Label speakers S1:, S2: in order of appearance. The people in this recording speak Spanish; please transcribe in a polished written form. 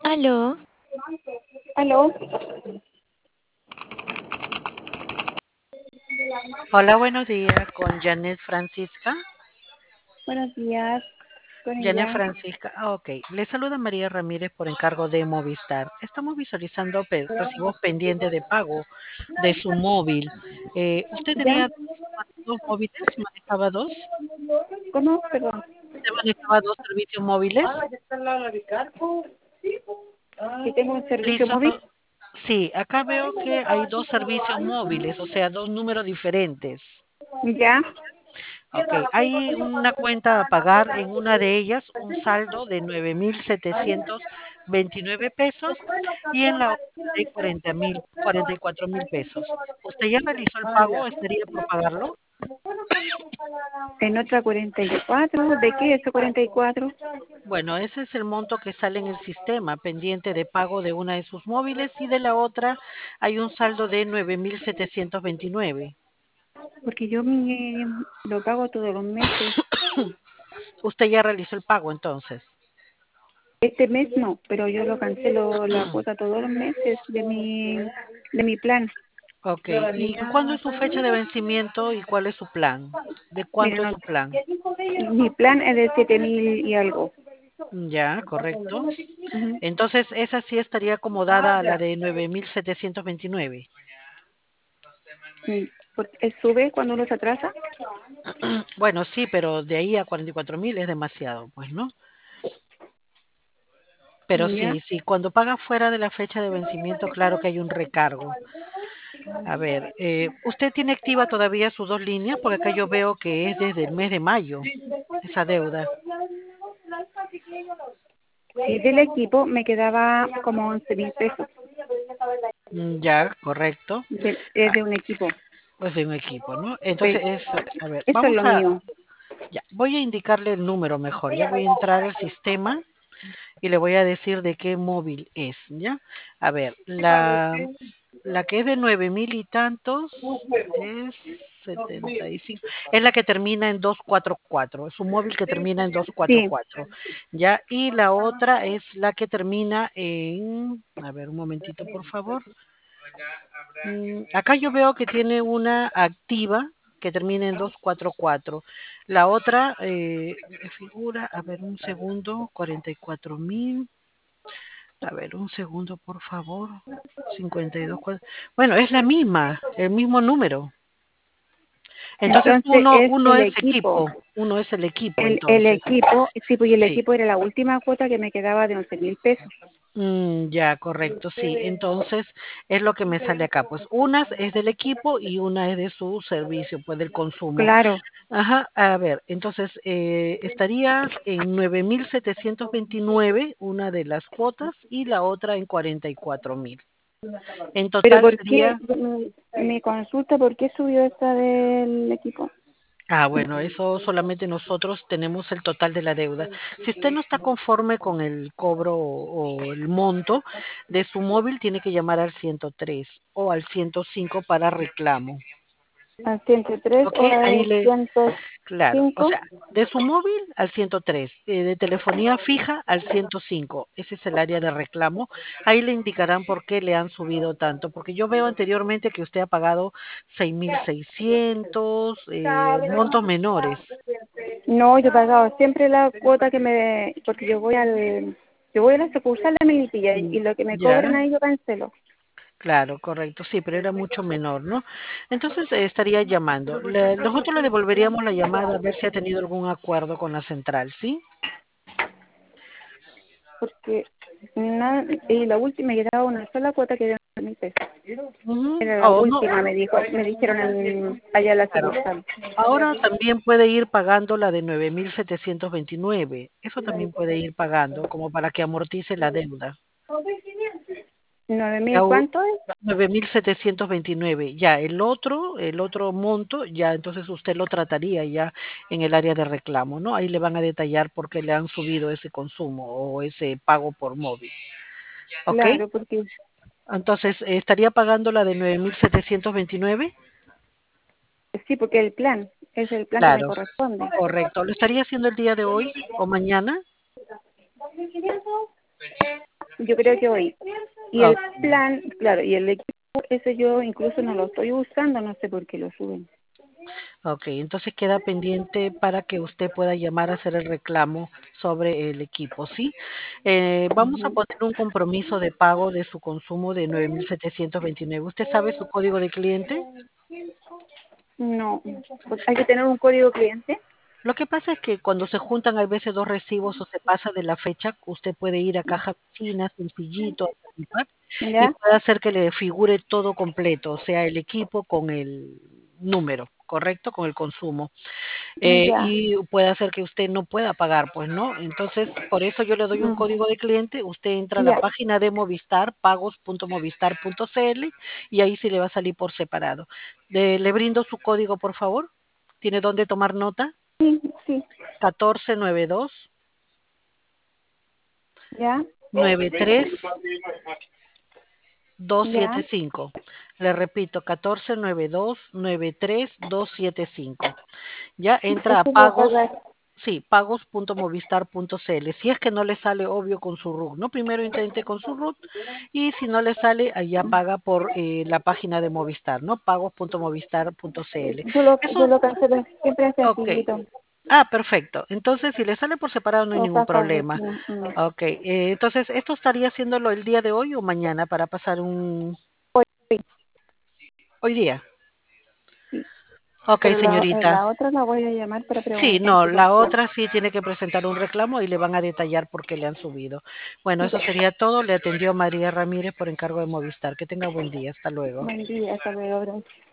S1: Aló,
S2: Aló,
S3: Hola, buenos días, con Janet Francisca.
S2: buenos días, con
S3: Janet
S2: ella.
S3: Francisca, ok. Le saluda María Ramírez por encargo de Movistar. Estamos visualizando recibos pendientes de pago de su móvil. ¿Usted
S2: ¿Ya?
S3: tenía dos móviles? ¿Manejaba dos?
S2: ¿Cómo? Perdón.
S3: ¿Usted manejaba dos servicios móviles?
S2: ¿Que tengo un servicio
S3: Listo.
S2: móvil?
S3: Sí, acá veo que hay dos servicios móviles, o sea, dos números diferentes.
S2: ¿Ya?
S3: Ok, hay una cuenta a pagar en una de ellas, un saldo de 9.729 pesos y en la otra de 44.000 pesos. ¿Usted ya realizó el pago o estaría por pagarlo?
S2: En otra 44. ¿De qué es eso 44?
S3: Bueno, ese es el monto que sale en el sistema pendiente de pago de una de sus móviles y de la otra hay un saldo de 9.729.
S2: Porque yo lo pago todos los meses.
S3: ¿Usted ya realizó el pago entonces?
S2: Este mes no, pero yo lo cancelo la cuota todos los meses de mi plan.
S3: Ok, ¿y cuándo es su fecha de vencimiento y cuál es su plan? ¿De
S2: Mira,
S3: cuánto es
S2: no,
S3: su plan?
S2: mi plan es de 7.000 y algo.
S3: Ya, correcto.
S2: Ujú.
S3: Entonces, esa sí estaría acomodada a la de 9.729.
S2: Mm, ¿Sube cuando uno se atrasa?
S3: Bueno, sí, pero de ahí a 44.000 es demasiado, pues, ¿no? Pero
S2: ¿Ya?
S3: sí, sí, cuando paga fuera de la fecha de vencimiento, claro que hay un recargo. A ver, ¿usted tiene activa todavía sus dos líneas? Porque acá yo veo que es desde el mes de mayo, esa deuda.
S2: Y del equipo me quedaba como 11.000 pesos.
S3: Ya, correcto.
S2: Es
S3: Ah,
S2: de un equipo.
S3: pues de un equipo, ¿no? Entonces,
S2: Pero
S3: a ver,
S2: eso es
S3: vamos
S2: lo
S3: a,
S2: mío.
S3: ya, voy a indicarle el número mejor. Ya voy a entrar al sistema y le voy a decir de qué móvil es, ¿ya? A ver, la que es de 9.000 y tantos es 75. Es la que termina en 244. Es un móvil que termina en
S2: Sí,
S3: 244, ¿ya? Y la otra es la que termina en... A ver, un momentito, por favor. Acá yo veo que tiene una activa que termina en 244. La otra me figura, a ver, un segundo, 44.000. A ver, un segundo, por favor. 52. Bueno, es la misma, el mismo número. Entonces,
S2: entonces es
S3: uno
S2: el
S3: es
S2: equipo.
S3: equipo, uno es el equipo,
S2: El
S3: entonces.
S2: equipo, sí, pues y el
S3: Sí.
S2: equipo era la última cuota que me quedaba de 11.000 pesos.
S3: Ya, correcto, sí. Entonces, es lo que me sale acá. Pues una es del equipo y una es de su servicio, pues del consumo.
S2: Claro,
S3: Ajá, a ver, entonces estarías en 9.729 una de las cuotas y la otra en 44.000. En
S2: pero
S3: total
S2: ¿por qué
S3: sería,
S2: me consulta por qué subió esta del equipo?
S3: bueno, eso solamente nosotros tenemos el total de la deuda. Si usted no está conforme con el cobro o el monto de su móvil, tiene que llamar al 103 o al 105 para reclamo.
S2: Al 103
S3: ¿Ok?
S2: o
S3: Ahí
S2: al
S3: le, claro, o
S2: 105.
S3: sea, de su móvil al 103, de telefonía fija al 105. Ese es el área de reclamo. Ahí le indicarán por qué le han subido tanto, porque yo veo anteriormente que usted ha pagado 6.600, montos menores.
S2: No, yo he pagado siempre la cuota porque yo voy a la sucursal de Melipilla y lo que me cobran
S3: Ya,
S2: ahí yo cancelo.
S3: claro, correcto, sí, pero era mucho menor, ¿no? Entonces estaría llamando. Nosotros le devolveríamos la llamada a ver si ha tenido algún acuerdo con la central, ¿sí?
S2: Porque y la última me quedaba una sola cuota que era 11.000 pesos.
S3: Ujú.
S2: Era la
S3: Oh, no,
S2: última, me dijeron allá en la
S3: claro.
S2: sucursal.
S3: Ahora también puede ir pagando la de 9.729. Eso también puede ir pagando como para que amortice la deuda.
S2: 9.000
S3: Ya
S2: ¿cuánto es?
S3: 9.729. Ya el otro monto, ya entonces usted lo trataría ya en el área de reclamo, ¿no? Ahí le van a detallar por qué le han subido ese consumo o ese pago por móvil. ¿Ok?
S2: Claro, porque
S3: Entonces, ¿estaría pagando la de 9.729?
S2: sí, porque es el plan que me
S3: Claro,
S2: corresponde.
S3: correcto. ¿Lo estaría haciendo el día de hoy o mañana?
S2: yo creo que hoy. Y el
S3: Ok,
S2: plan, claro, y el equipo, ese yo incluso no lo estoy usando, no sé por qué lo suben.
S3: ok, entonces queda pendiente para que usted pueda llamar a hacer el reclamo sobre el equipo, ¿sí? Vamos a
S2: Ujú.
S3: poner un compromiso de pago de su consumo de 9.729. ¿Usted sabe su código de cliente?
S2: No, pues hay que tener un código cliente.
S3: Lo que pasa es que cuando se juntan a veces dos recibos o se pasa de la fecha, usted puede ir a caja vecina, sencillito, a tarifa, y
S2: ¿Ya?
S3: puede hacer que le figure todo completo, o sea, el equipo con el número, ¿correcto? Con el consumo.
S2: Ya.
S3: Y puede hacer que usted no pueda pagar, pues, ¿no? Entonces, por eso yo le doy un
S2: Mm,
S3: código de cliente, usted entra a la
S2: ya.
S3: página de Movistar, pagos.movistar.cl, y ahí sí le va a salir por separado. Le brindo su código, por favor. ¿Tiene dónde tomar nota?
S2: Sí, sí.
S3: 1492
S2: Ya.
S3: 93
S2: Ya.
S3: 275. Le repito, 1492 93 275. Ya entra a
S2: Eso voy a
S3: pagos,
S2: pagar.
S3: sí, pagos.movistar.cl. Si es que no le sale obvio con su RUT, ¿no? Primero intente con su RUT y si no le sale, allá paga por la página de Movistar, ¿no? Pagos.movistar.cl.
S2: Yo
S3: Eso,
S2: lo cancelo, siempre hace
S3: ok.
S2: así, Vito.
S3: Ah, perfecto. Entonces, si le sale por separado, no hay
S2: O
S3: ningún
S2: caja
S3: problema.
S2: vecina.
S3: Ok, entonces, ¿esto estaría haciéndolo el día de hoy o mañana para pasar un...
S2: Hoy,
S3: hoy día?
S2: sí.
S3: Ok,
S2: Pero
S3: señorita.
S2: la otra la voy a llamar para
S3: Sí,
S2: preguntar
S3: no,
S2: qué
S3: la
S2: pasó.
S3: otra sí tiene que presentar un reclamo y le van a detallar por qué le han subido. Bueno, eso
S2: Ya.
S3: sería todo. Le atendió María Ramírez por encargo de Movistar. Que tenga buen día. Hasta luego.
S2: Buen día, hasta luego, gracias.